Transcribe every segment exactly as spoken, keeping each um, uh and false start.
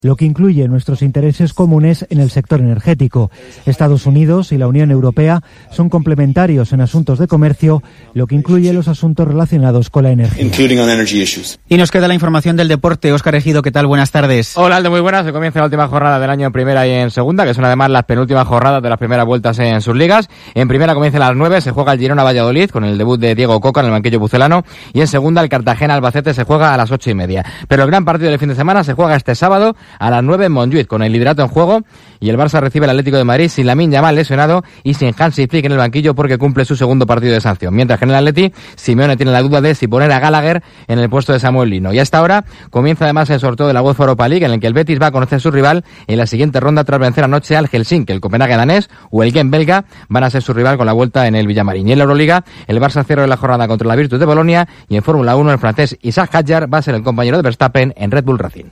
lo que incluye nuestros intereses comunes en el sector energético. Estados Unidos y la Unión Europea son complementarios en asuntos de comercio, lo que incluye los asuntos relacionados con la energía. Y nos queda la información del deporte. Óscar Ejido, ¿qué tal? Buenas tardes. Hola, Aldo, muy buenas. Se comienza la última jornada del año en primera y en segunda, que son además las penúltimas jornadas de las primeras vueltas en sus ligas. En primera comienza a las nueve, se juega el Girona-Valladolid con el debut de Diego Coca en el banquillo pucelano, y en segunda el Cartagena-Albacete se juega a las ocho y media. Pero el gran partido del fin de semana se juega este sábado a las nueve en Montjuïc, con el liderato en juego, y el Barça recibe el Atlético de Madrid sin Lamine Yamal lesionado y sin Hansi Flick en el banquillo porque cumple su segundo partido de sanción. Mientras que en el Atleti, Simeone tiene la duda de si poner a Gallagher en el puesto de Samuel Lino. Y hasta ahora comienza además el sorteo de la UEFA Europa League, en el que el Betis va a conocer su rival en la siguiente ronda tras vencer anoche al Helsinki. El Copenhague danés o el Genk belga van a ser su rival con la vuelta en el Villamarín. Y en la Euroliga, el Barça cierra la jornada contra la Virtus de Bolonia, y en Fórmula uno el francés Isaac Hadjar va a ser el compañero de Verstappen en Red Bull Racing.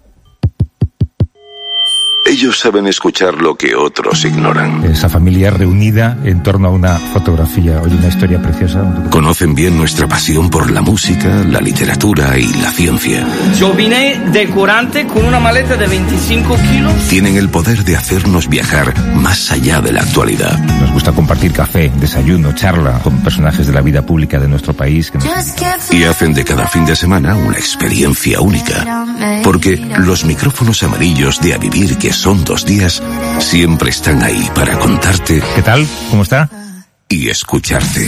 Ellos saben escuchar lo que otros ignoran. Esa familia reunida en torno a una fotografía. Oye, una historia preciosa. Conocen bien nuestra pasión por la música, la literatura y la ciencia. Yo vine de Corante con una maleta de veinticinco kilos. Tienen el poder de hacernos viajar más allá de la actualidad. Nos gusta compartir café, desayuno, charla con personajes de la vida pública de nuestro país. Que nos... Y hacen de cada fin de semana una experiencia única. Porque los micrófonos amarillos de A Vivir que son dos días siempre están ahí para contarte. ¿Qué tal? ¿Cómo está? Y escucharte.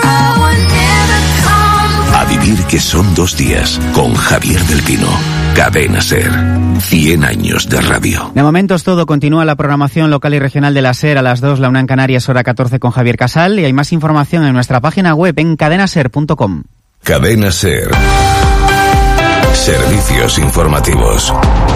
A Vivir que son dos días con Javier del Pino. Cadena SER. cien años de radio. De momento es todo. Continúa la programación local y regional de la SER a las dos, la una en Canarias, hora catorce con Javier Casal. Y hay más información en nuestra página web en cadena ser punto com. Cadena SER. Servicios informativos.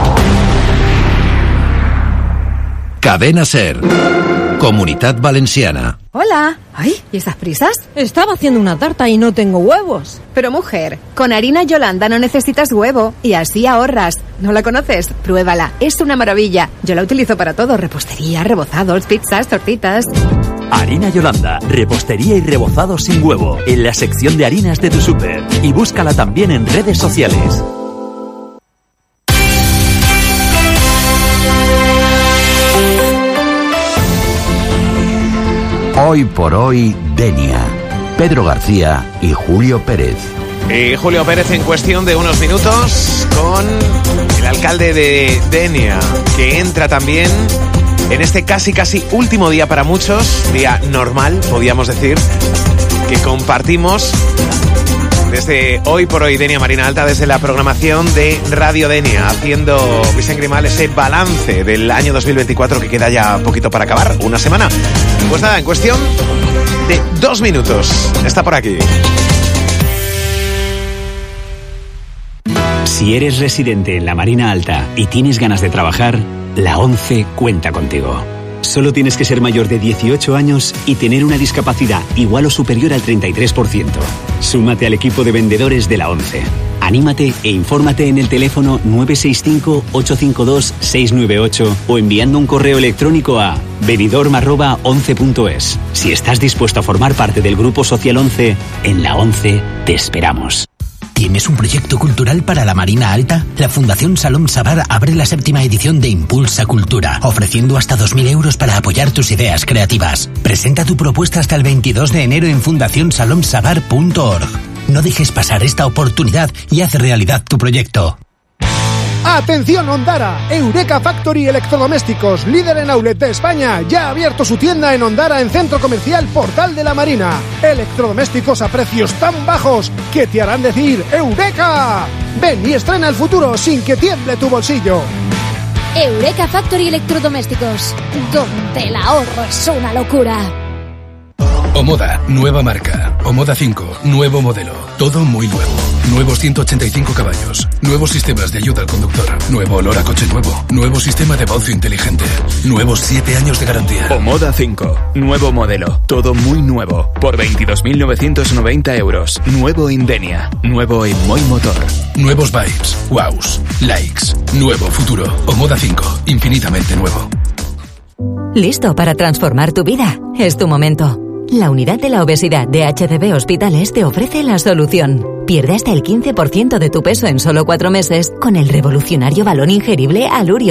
Cadena SER. Comunitat Valenciana. Hola. Ay, ¿y esas prisas? Estaba haciendo una tarta y no tengo huevos. Pero mujer, con harina Yolanda no necesitas huevo y así ahorras. ¿No la conoces? Pruébala, es una maravilla. Yo la utilizo para todo, repostería, rebozados, pizzas, tortitas. Harina Yolanda, repostería y rebozados sin huevo, en la sección de harinas de tu súper. Y búscala también en redes sociales. Hoy por hoy, Denia. Pedro García y Julio Pérez. Y Julio Pérez en cuestión de unos minutos con el alcalde de Denia, que entra también en este casi casi último día para muchos, día normal, podríamos decir, que compartimos desde Hoy por Hoy Denia Marina Alta, desde la programación de Radio Denia, haciendo, Vicente Grimal, ese balance del año dos mil veinticuatro que queda ya poquito para acabar, una semana. Pues nada, en cuestión de dos minutos, está por aquí. Si eres residente en la Marina Alta y tienes ganas de trabajar, la ONCE cuenta contigo. Solo tienes que ser mayor de dieciocho años y tener una discapacidad igual o superior al treinta y tres por ciento. Súmate al equipo de vendedores de la ONCE. Anímate e infórmate en el teléfono nueve seis cinco, ocho cinco dos, seis nueve ocho o enviando un correo electrónico a venidorm arroba once punto es. Si estás dispuesto a formar parte del Grupo Social ONCE, en la ONCE te esperamos. ¿Tienes un proyecto cultural para la Marina Alta? La Fundación Salom Sabar abre la séptima edición de Impulsa Cultura, ofreciendo hasta dos mil euros para apoyar tus ideas creativas. Presenta tu propuesta hasta el veintidós de enero en fundación salom sabar punto org. No dejes pasar esta oportunidad y haz realidad tu proyecto. ¡Atención Ondara! Eureka Factory Electrodomésticos, líder en outlet de España, ya ha abierto su tienda en Ondara en Centro Comercial Portal de la Marina. Electrodomésticos a precios tan bajos que te harán decir ¡Eureka! Ven y estrena el futuro sin que tiemble tu bolsillo. Eureka Factory Electrodomésticos, donde el ahorro es una locura. Omoda, nueva marca. Omoda cinco, nuevo modelo. Todo muy nuevo. Nuevos ciento ochenta y cinco caballos. Nuevos sistemas de ayuda al conductor. Nuevo olor a coche nuevo. Nuevo sistema de baucio inteligente. Nuevos siete años de garantía. Omoda cinco, nuevo modelo. Todo muy nuevo. Por veintidós mil novecientos noventa euros. Nuevo en Denia. Nuevo en Moi Motor. Nuevos vibes. Wows. Likes. Nuevo futuro. Omoda cinco. Infinitamente nuevo. ¿Listo para transformar tu vida? Es tu momento. La unidad de la obesidad de H C B Hospitales te ofrece la solución. Pierde hasta el quince por ciento de tu peso en solo cuatro meses con el revolucionario balón ingerible Alurio.